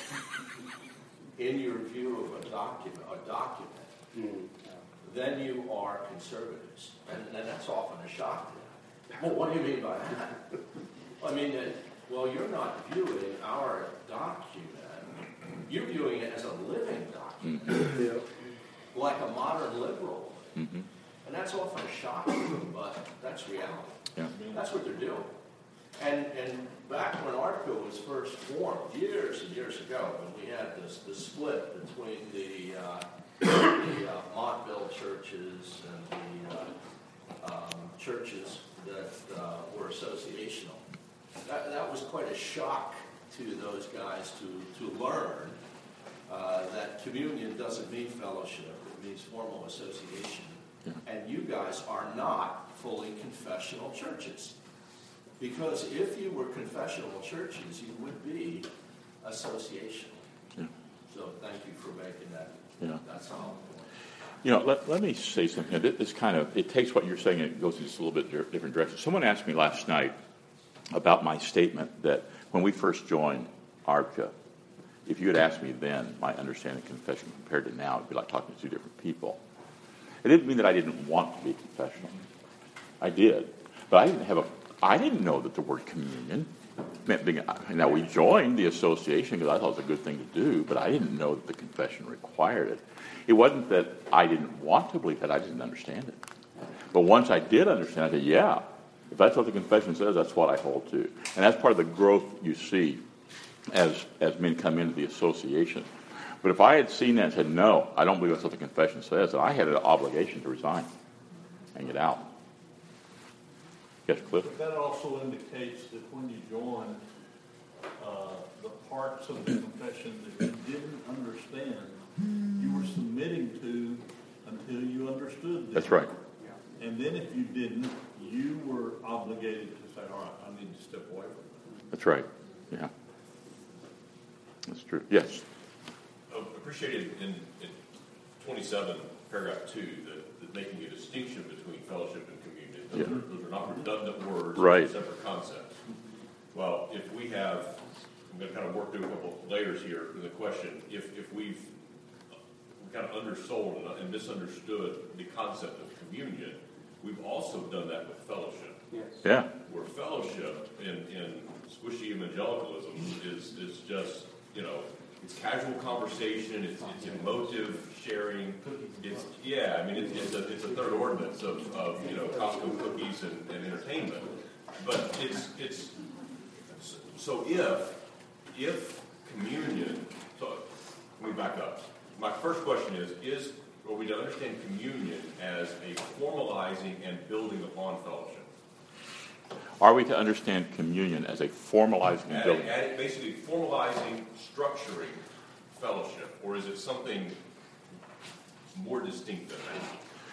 in your view of a document, a document, mm. then you are conservatives. And, and that's often a shock to them. Well, what do you mean by that? I mean, that, well, you're not viewing our document. You're viewing it as a living document, mm-hmm. like a modern liberal. Mm-hmm. And that's often a shock to them, but that's reality. Yeah. That's what they're doing. And and back when ARCO was first formed, years and years ago, when we had this the split between the uh, the uh, Montville churches and the uh, um, churches that uh, were associational, that, that was quite a shock to those guys to to learn uh, that communion doesn't mean fellowship; it means formal association. Yeah. And you guys are not fully confessional churches. Because if you were confessional churches, you would be associational. Yeah. So thank you for making that. Yeah. That's all. You know, let, let me say something. This kind of, it takes what you're saying and it goes in just a little bit different direction. Someone asked me last night about my statement that when we first joined A R C A, if you had asked me then, my understanding of confession compared to now, it'd be like talking to two different people. It didn't mean that I didn't want to be confessional. I did. But I didn't have a, I didn't know that the word communion meant being, now we joined the association because I thought it was a good thing to do, but I didn't know that the confession required it. It wasn't that I didn't want to believe that, I didn't understand it. But once I did understand it, I said, yeah, if that's what the confession says, that's what I hold to. And that's part of the growth you see as as men come into the association. But if I had seen that and said, no, I don't believe that's what the confession says, then I had an obligation to resign and get out. Yes, Cliff? But that also indicates that when you join, uh, the parts of the confession that you didn't understand, you were submitting to until you understood them. That's right. And then if you didn't, you were obligated to say, all right, I need to step away from that. That's right. Yeah. That's true. Yes. I appreciated in, in twenty-seven, paragraph two, that, that making a distinction between fellowship and communion. Those, yeah. are, those are not redundant words, right. Separate concepts. Well, if we have, I'm going to kind of work through a couple of layers here in the question. If if we've we kind of undersold and, and misunderstood the concept of communion, we've also done that with fellowship. Yes. Yeah. Where fellowship in, in squishy evangelicalism is is just, you know, it's casual conversation, it's, it's emotive sharing, it's, yeah, I mean, it's, it's, a, it's a third ordinance of, of you know, Costco cookies and, and entertainment. But it's, it's, so if, if communion, so let me back up. My first question is, is, are we to understand communion as a formalizing and building upon fellowship? Are we to understand communion as a formalizing and Adding, building? adding, basically formalizing, structuring fellowship, or is it something more distinct than that?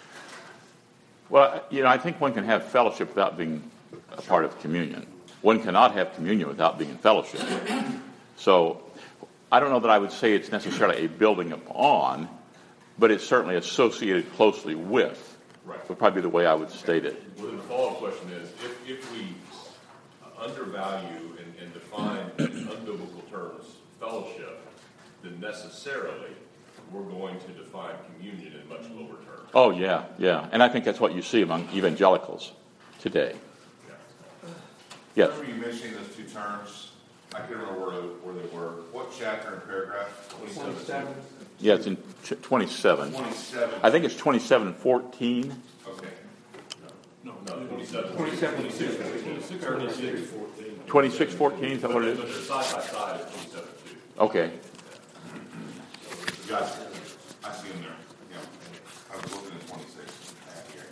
Well, you know, I think one can have fellowship without being a part of communion. One cannot have communion without being in fellowship. So I don't know that I would say it's necessarily a building upon, but it's certainly associated closely with. Right. Would probably be the way I would state it. Well, then the follow-up question is, if, if we undervalue and, and define in unbiblical terms fellowship, then necessarily we're going to define communion in much lower terms. Oh, yeah, yeah. And I think that's what you see among evangelicals today. Yes. Whenever you mentioning those two terms, I can't remember where, where they were. What chapter and paragraph? twenty-seven. Yeah, it's in twenty-seven. twenty-seven. I think it's twenty-seven fourteen. Okay. No, No, twenty-seven. Twenty-seven. twenty-six, twenty-six, fourteen. twenty-six fourteen, is that what it But is? they're side by side at twenty-seven two. Okay. Gotcha. I see them there. Yeah. I was looking at twenty-six. Yeah,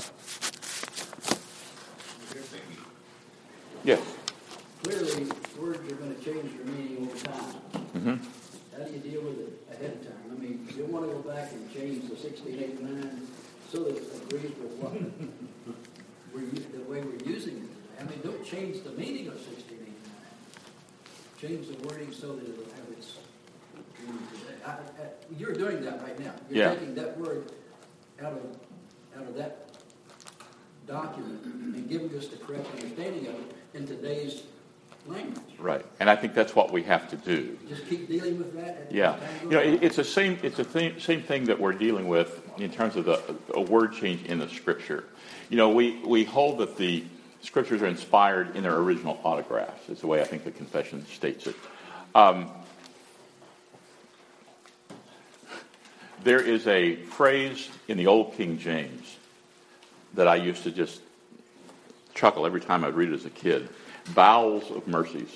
yeah. Thank you. Yes. Clearly, words are going to change their meaning over time. Mm-hmm. How do you deal with it ahead of time? I mean, you don't want to go back and change the sixteen eighty-nine so that it agrees with what we're, u- the way we're using it today. I mean, don't change the meaning of sixteen eighty-nine. Change the wording so that it'll have its meaning today. I, I, you're doing that right now. You're Yeah. taking that word out of out of that document and giving us the correct understanding of it in today's language. Right. And I think that's what we have to do. Just keep dealing with that. as Yeah. time goes You know, it, on. it's the same, it's the thing, same thing that we're dealing with in terms of the a word change in the Scripture. You know, we, we hold that the Scriptures are inspired in their original autographs. It's the way I think the confession states it. Um, there is a phrase in the Old King James that I used to just chuckle every time I'd read it as a kid. Bowels of mercies.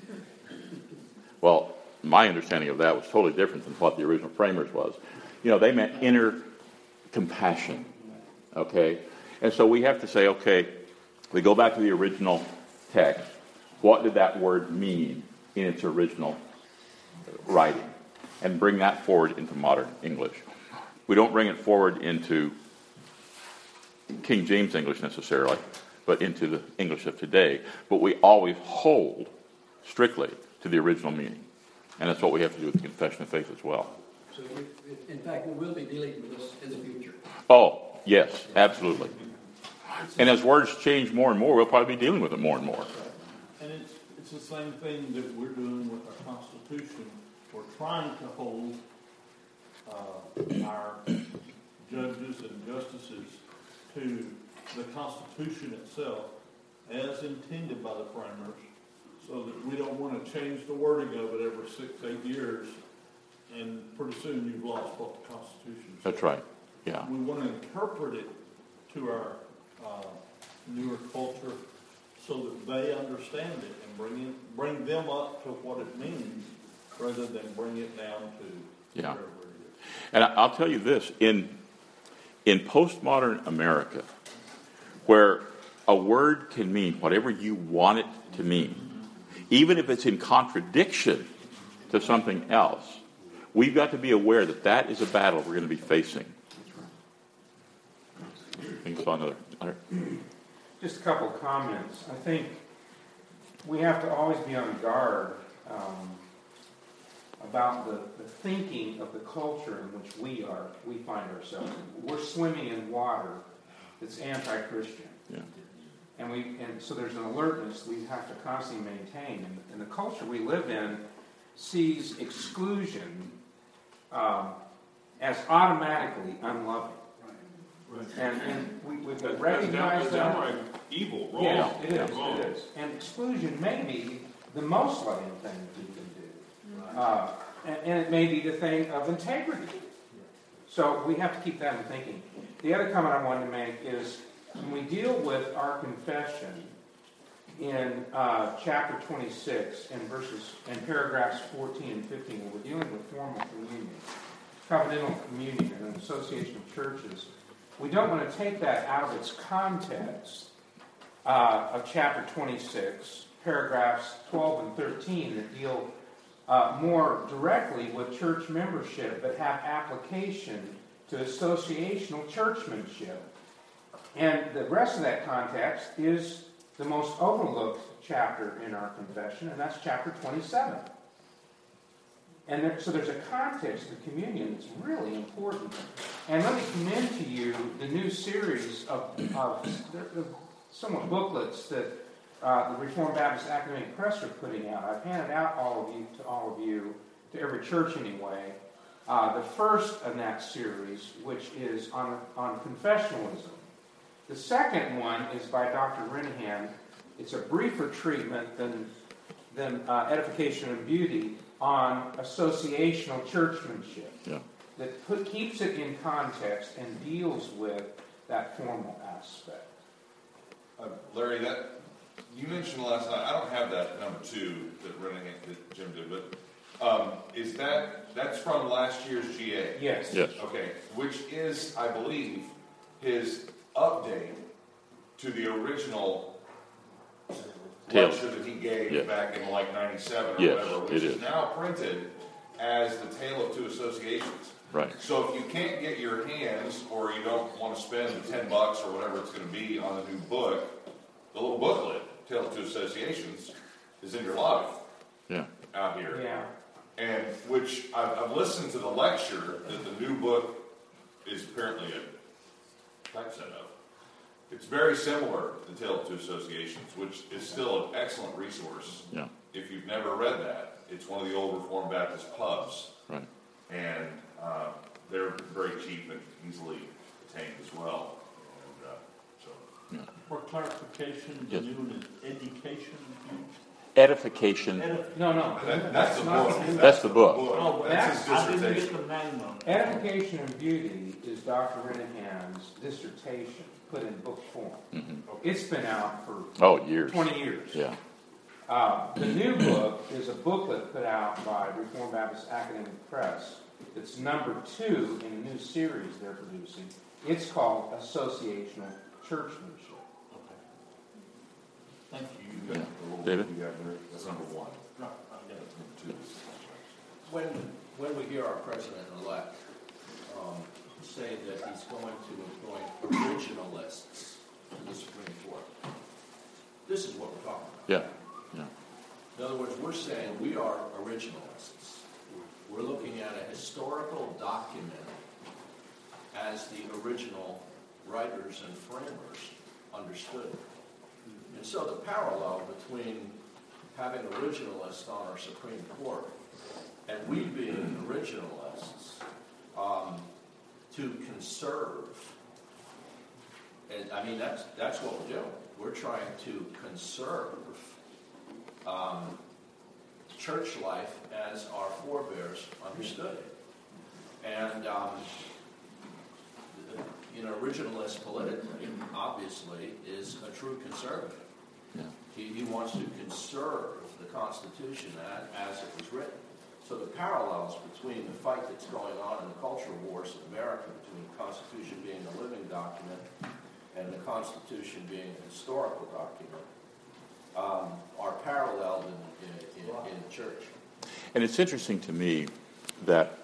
Well, my understanding of that was totally different than what the original framers was. You know, they meant inner compassion. Okay? And so we have to say, okay, we go back to the original text. What did that word mean in its original writing? And bring that forward into modern English. We don't bring it forward into King James English necessarily, but into the English of today. But we always hold strictly to the original meaning. And that's what we have to do with the Confession of Faith as well. So, we, in fact, we will be dealing with this in the future. Oh, yes, absolutely. And as words change more and more, we'll probably be dealing with it more and more. And it's, it's the same thing that we're doing with our Constitution. We're trying to hold uh, our judges and justices to the Constitution itself as intended by the framers, so that we don't want to change the wording of it every six, eight years, and pretty soon you've lost what the Constitution says. That's right, yeah. We want to interpret it to our uh, newer culture so that they understand it and bring it, bring them up to what it means, rather than bring it down to Yeah. wherever it is. And I- I'll tell you this, in in postmodern America, where a word can mean whatever you want it to mean, even if it's in contradiction to something else, we've got to be aware that that is a battle we're going to be facing. I think it's on another. another- Just a couple of comments. I think we have to always be on guard um, about the, the thinking of the culture in which we are, we find ourselves in. We're swimming in water that's anti-Christian. Yeah. And we, and so there's an alertness we have to constantly maintain. And, and the culture we live in sees exclusion um, as automatically unloving. And, and we, we've That's, that's recognized down, that. downright evil, wrong. Yes, it is, wrong. it is. And exclusion may be the most loving thing that you can do. Uh, and, and it may be the thing of integrity. So we have to keep that in thinking. The other comment I wanted to make is when we deal with our confession in uh, chapter twenty-six and verses and paragraphs fourteen and fifteen, when we're dealing with formal communion, covenantal communion, and an association of churches, we don't want to take that out of its context uh, of chapter twenty-six, paragraphs twelve and thirteen, that deal uh, more directly with church membership, but have application to associational churchmanship. And the rest of that context is the most overlooked chapter in our confession, and that's chapter twenty-seven. And there, so there's a context to communion that's really important. And let me commend to you the new series of, of somewhat booklets that uh, the Reformed Baptist Academic Press are putting out. I've handed out all of you to all of you, to every church anyway. Uh, the first in that series, which is on, on confessionalism. The second one is by Doctor Renihan. It's a briefer treatment than, than uh, Edification and Beauty on associational churchmanship. Yeah. That put, keeps it in context and deals with that formal aspect. Uh, Larry, that you mentioned last night. I don't have that number two that running that Jim did, but um, is that that's from last year's G A? Yes. Yes. Okay, which is, I believe, his update to the original Tale. lecture that he gave Yeah. back in like ninety-seven or Yes, whatever, which it is is. now printed as the Tale of Two Associations. Right. So if you can't get your hands, or you don't want to spend the ten bucks or whatever it's going to be on the new book, the little booklet, Tale of Two Associations, is in your lobby Yeah. out here. Yeah. And which I've, I've listened to the lecture that the new book is apparently a typeset of. It's very similar to Tale of Two Associations, which is still an excellent resource. Yeah. If you've never read that, it's one of the old Reformed Baptist pubs. Right. And uh, they're very cheap and easily attained as well. And, uh, so. Yeah. For clarification, the Yes. new one is education. Edification. Edif- No, no. That, that's the not- book. That's the book. Oh, That's his I didn't get dissertation. the name of it. Edification and Beauty is Doctor Renihan's dissertation, put in book form. Mhm. It's been out for Oh, years. twenty years. Yeah. Uh, the new book is a booklet put out by Reformed Baptist Academic Press. It's number two in a new series they're producing. It's called Associational Churchmanship. Okay. Thank you. You got the little- David? you got there. That's number one. No, I got it. Number two is- When, when we hear our president-elect um, say that he's going to appoint originalists to the Supreme Court, this is what we're talking about. Yeah. Yeah. In other words, we're saying we are originalists. We're looking at a historical document as the original writers and framers understood it. And so the parallel between having originalists on our Supreme Court and we being originalists um, to conserve, and I mean, that's, that's what we're doing. We're trying to conserve um, church life as our forebears understood it. And, um, you know, originalist politically, obviously, is a true conservative. Yeah. He, he wants to conserve the Constitution as, as it was written. So the parallels between the fight that's going on in the cultural wars in America, between the Constitution being a living document and the Constitution being a historical document, um, are paralleled in, in, in, in the church. And it's interesting to me that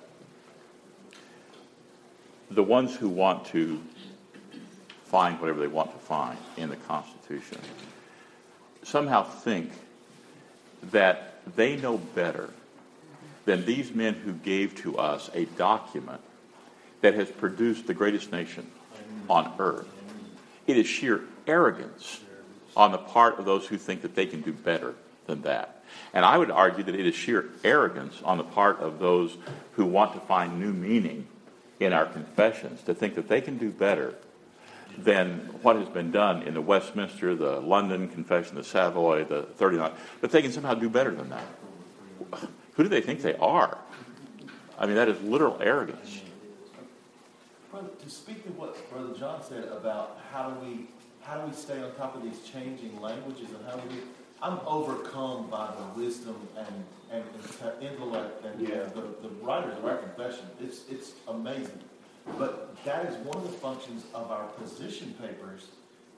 the ones who want to find whatever they want to find in the Constitution somehow think that they know better than these men who gave to us a document that has produced the greatest nation on earth. It is sheer arrogance on the part of those who think that they can do better than that. And I would argue that it is sheer arrogance on the part of those who want to find new meaning in our confessions to think that they can do better than what has been done in the Westminster, the London Confession, the Savoy, the thirty-nine, that they can somehow do better than that. Who do they think they are? I mean, that is literal arrogance. Brother, to speak to what Brother John said about how do we how do we stay on top of these changing languages and how do we, I'm overcome by the wisdom and and intellect and Yeah. the, the writers of our confession. It's it's amazing, but that is one of the functions of our position papers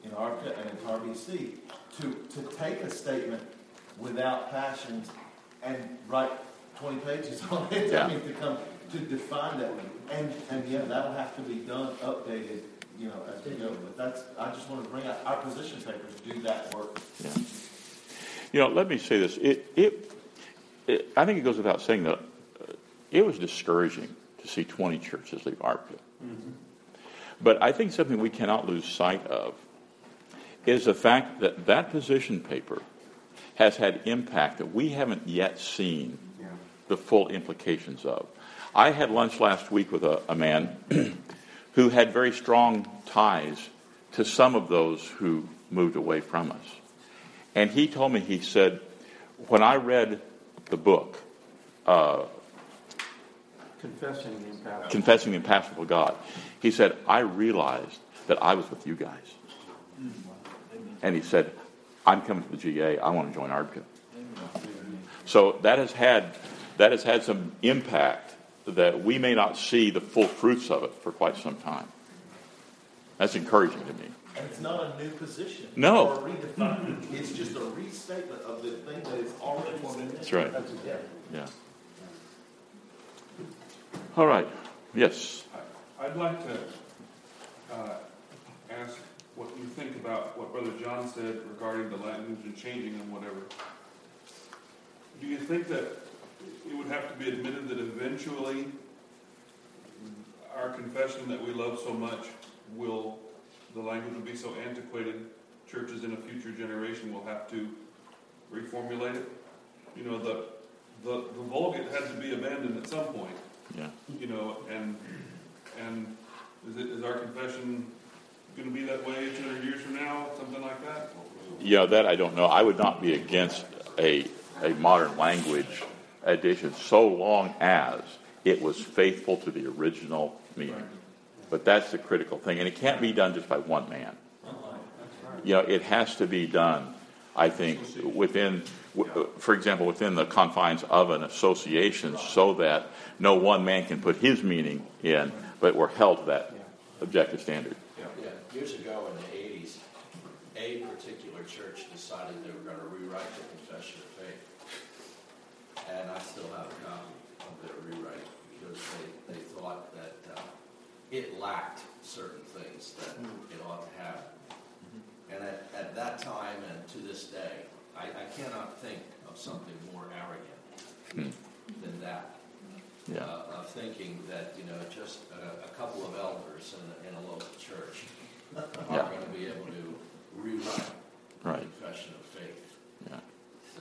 in ARPA and in R B C, to, to take a statement without passions and write twenty pages on it. Yeah. I mean, to come to define that. And, and yeah, that'll have to be done, updated, you know, as we go. But that's, I just want to bring out, our position papers do that work. Yeah. You know, let me say this. It, it, it I think it goes without saying that uh, it was discouraging to see twenty churches leave ARPA. Mm-hmm. But I think something we cannot lose sight of is the fact that that position paper has had impact that we haven't yet seen yeah. the full implications of. I had lunch last week with a, a man who had very strong ties to some of those who moved away from us. And he told me, he said, when I read the book, uh, Confessing the Impassable. Confessing the Impassable God, he said, I realized that I was with you guys. And he said, I'm coming to the G A. I want to join ARPCA. So that has had that has had some impact that we may not see the full fruits of it for quite some time. That's encouraging to me. And it's not a new position. No. Or a redefining. It's just a restatement of the thing that is already in there. That's right. That's yeah. Yeah. All right. Yes. I'd like to uh, ask what you think about what Brother John said regarding the language and changing and whatever. Do you think that it would have to be admitted that eventually our confession that we love so much will, the language will be so antiquated, churches in a future generation will have to reformulate it? You know, the the, the Vulgate had to be abandoned at some point. Yeah. You know, and and is it is our confession going to be that way two hundred years from now, something like that? Yeah, that I don't know. I would not be against a a modern language edition so long as it was faithful to the original meaning. Right. But that's the critical thing, and it can't be done just by one man. You know, it has to be done, I think, within, for example, within the confines of an association, so that no one man can put his meaning in, but we're held to that objective standard. Yeah. Yeah. Years ago in the eighties, a particular church decided they were going to rewrite the Confession of Faith, and I still have a copy of their rewrite because they, they thought that uh, it lacked certain things that it ought to have. And at, at that time and to this day, I, I cannot think of something more arrogant than that. Yeah. Uh, of thinking that, you know, just a, a couple of elders in a, in a local church are Yeah. going to be able to rewrite Right. the Confession of Faith. Yeah. So,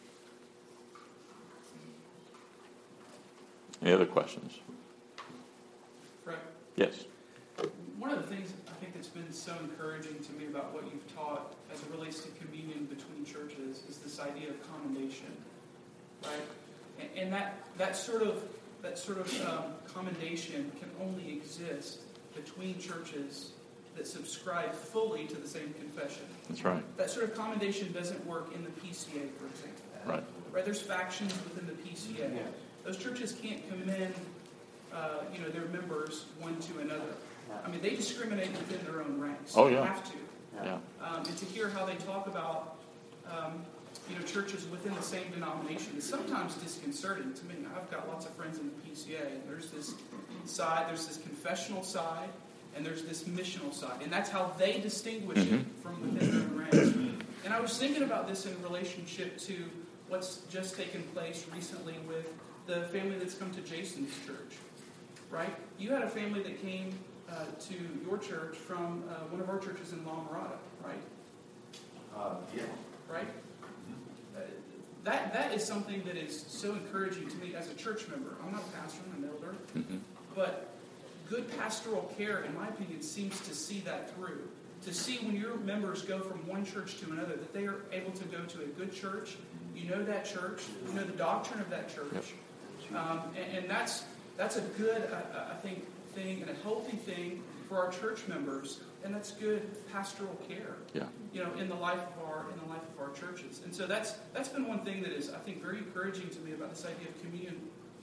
Any other questions? Frank, Yes. one of the things I think that's been so encouraging to me about what you've taught as it relates to communion between churches is this idea of commendation, right? And, and that that sort of that sort of um, commendation can only exist between churches that subscribe fully to the same confession. That's right. That sort of commendation doesn't work in the P C A, for example. Right. Right? There's factions within the P C A. Those churches can't commend, uh, you know, their members one to another. I mean, they discriminate within their own ranks. Oh, They yeah. have to. Yeah. Um, and to hear how they talk about, um, you know, churches within the same denomination is sometimes disconcerting to me. I've got lots of friends in the P C A, and there's this side, there's this confessional side, and there's this missional side. And that's how they distinguish it from within their own ranks. And I was thinking about this in relationship to what's just taken place recently with the family that's come to Jason's church, right? You had a family that came uh, to your church from uh, one of our churches in La Mirada, right? Uh, yeah. Right? Uh, that that is something that is so encouraging to me as a church member. I'm not a pastor, I'm an elder. Mm-hmm. But good pastoral care, in my opinion, seems to see that through. To see when your members go from one church to another, that they are able to go to a good church. You know that church. You know the doctrine of that church. Um, and, and that's that's a good, uh, I think, thing and a healthy thing for our church members. And that's good pastoral care. Yeah. You know, in the life of our in the life of our churches. And so that's that's been one thing that is, I think, very encouraging to me about this idea of communion. You know.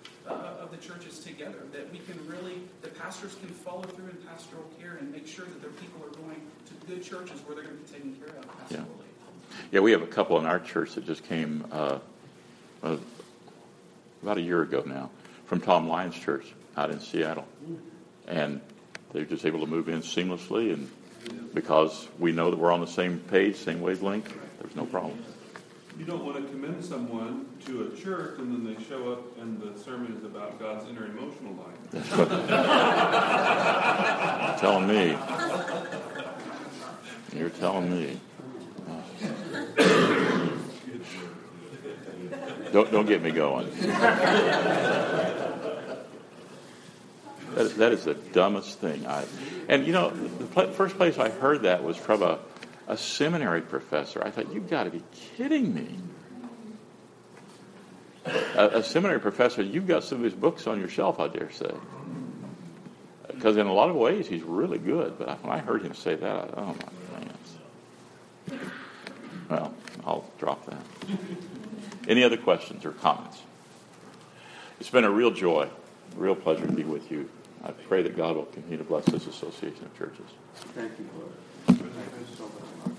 uh, of the churches together, that we can really, the pastors can follow through in pastoral care and make sure that their people are going to good churches where they're going to be taken care of pastorally. Yeah, yeah we have a couple in our church that just came uh, uh, about a year ago now from Tom Lyons Church out in Seattle. And they're just able to move in seamlessly, and because we know that we're on the same page, same wavelength, there's no problem. You don't want to commend someone to a church and then they show up and the sermon is about God's inner emotional life. That's what you're telling me. You're telling me. Don't don't get me going. That is, that is the dumbest thing I. And you know, the pl- first place I heard that was from a, a seminary professor. I thought, you've got to be kidding me. A, a seminary professor, you've got some of his books on your shelf, I dare say. Because in a lot of ways, he's really good. But when I heard him say that, I thought, oh my man. Well, I'll drop that. Any other questions or comments? It's been a real joy, a real pleasure to be with you. I pray that God will continue to bless this association of churches. Thank you, Lord. Thank you so much.